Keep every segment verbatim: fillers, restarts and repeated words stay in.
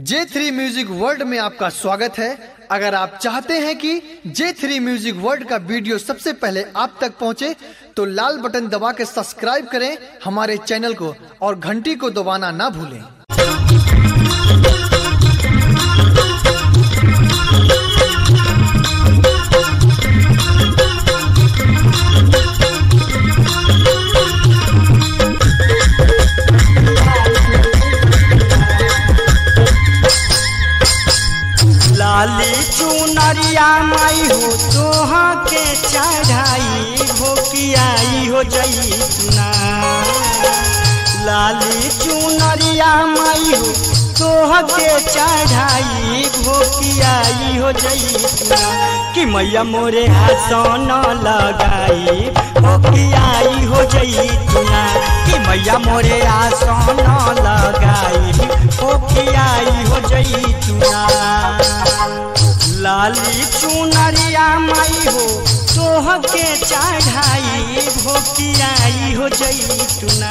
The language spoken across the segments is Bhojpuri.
जे थ्री म्यूजिक वर्ल्ड में आपका स्वागत है। अगर आप चाहते हैं कि जे थ्री म्यूजिक वर्ल्ड का वीडियो सबसे पहले आप तक पहुंचे तो लाल बटन दबा के सब्सक्राइब करें हमारे चैनल को और घंटी को दबाना ना भूलें। लाली चुनरिया माई हो तोहा के चढ़ाई भोकियाई हो जई सुना। लाली चुनरिया माई हो तोहा के चढ़ाई भोकियाई हो जई सुना। कि मैया मोरे आसन लगाई भोकियाई हो जई सुना। कि मैया मोरे आसन लगाई भोकियाई हो जई सुना। लाली चुनरिया माई हो तोह के चढ़ाई भोकियाई हो जई तुना।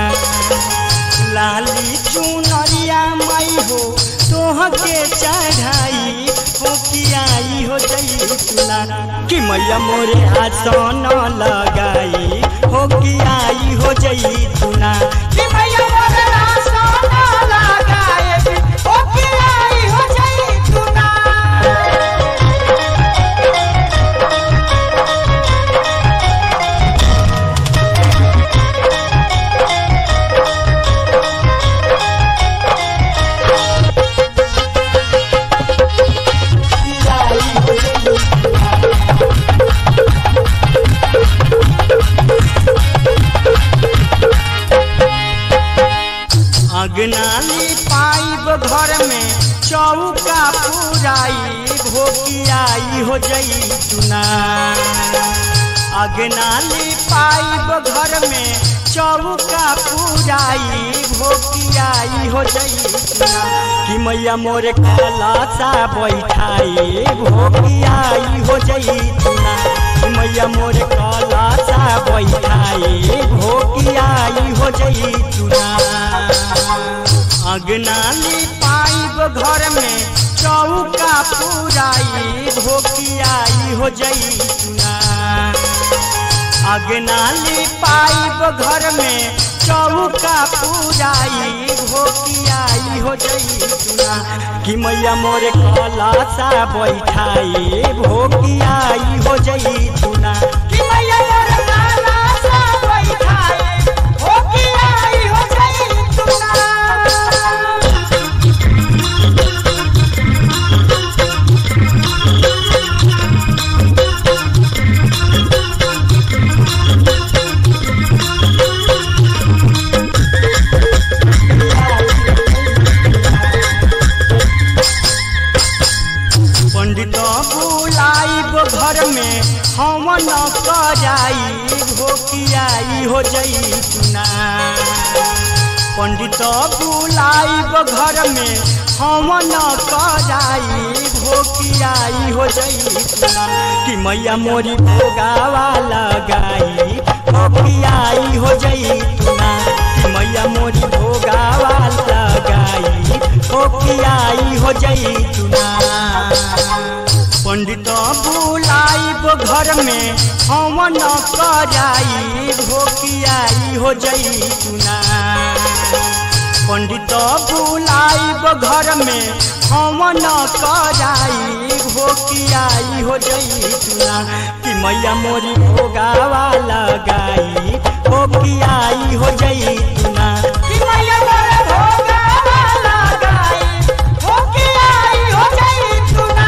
लाली चुनरिया माई हो तोह के चढ़ाई भोकियाई हो जई तुना। कि मैया मोरे आसन लगाई भोकियाई हो जई तुना। कि मैया मोरे आसन लगाई भोकियाई हो जई तुना। अगनाली पाइब घर में चौका पुराई भोकियाई हो जई तुना। अगनाली पाइब घर में चौका पुराई भोकियाई हो जई तुना। कि मैया मोरे कलसा बैठाई भोकियाई हो जई तुना। कि मैया मोरे कलसा बैठाई भोकियाई हो जई तुना। अगनाली पाइब घर में चौका पुराई भोकियाई हो जई तुना। अगनाली पाइब घर में चौका पुराई भोकियाई हो जई तुना। कि मैया मोरे कलसा बैठाई भोकियाई हो जई तुना। कि मैया मोरे कलसा बैठाई भोकियाई हो जई तुना। पंडित बुलाइब घर में हवन कराई भोकियाई हो जई तुना। पंडित बुलाइब घर में हवन कराई भोकियाई हो जई तुना। कि मैया मोरी भोगावा लगाई भोकियाई हो जई तुना। कि मैया मोरी भोगावा लगाई भोकियाई हो जई तुना। पंडित बुलाइब घर में हवन कराई भोकियाई हो जई तुना। पंडित बुलाइब घर में हवन कराई भोकियाई हो जई तुना। कि मैया मोरी भोगावा लगाई भोकियाई हो जई तुना। कि मैया मोरी भोगावा लगाई भोकियाई हो जई तुना।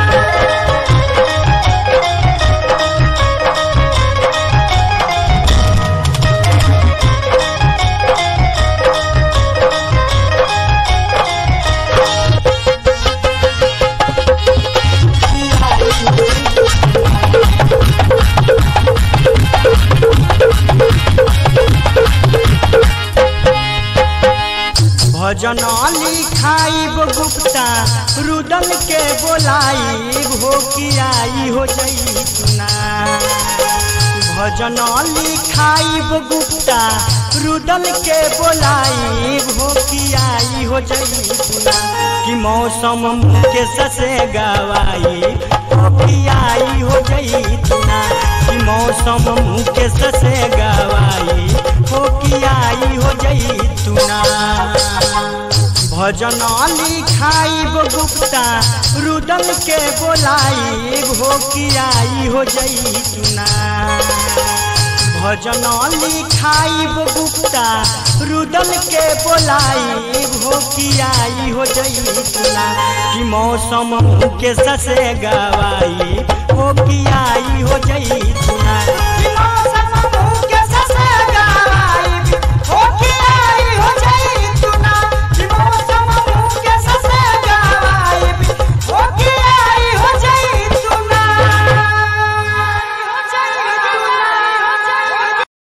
भजन लिखाइब गुप्ता रुदल के बोलाई भोकियाई हो जई तुना। भजन लिखाइब गुप्ता रुदल के बोलाई भोकियाई हो जई तुना। कि मौसम के ससे गवाई हो कि आई हो जैतुना कि मौसम के ससे गवाई हो कि आई हो जैतुना भजन लिखाई गुप्ता रुदल के बोलाई हो कि आई हो जैतुना भजन लिखाई गुप्ता रुदल के बोलाई हो कि आई हो जैतुना कि मौसम के ससे गवाई हो कि आई हो जैतुना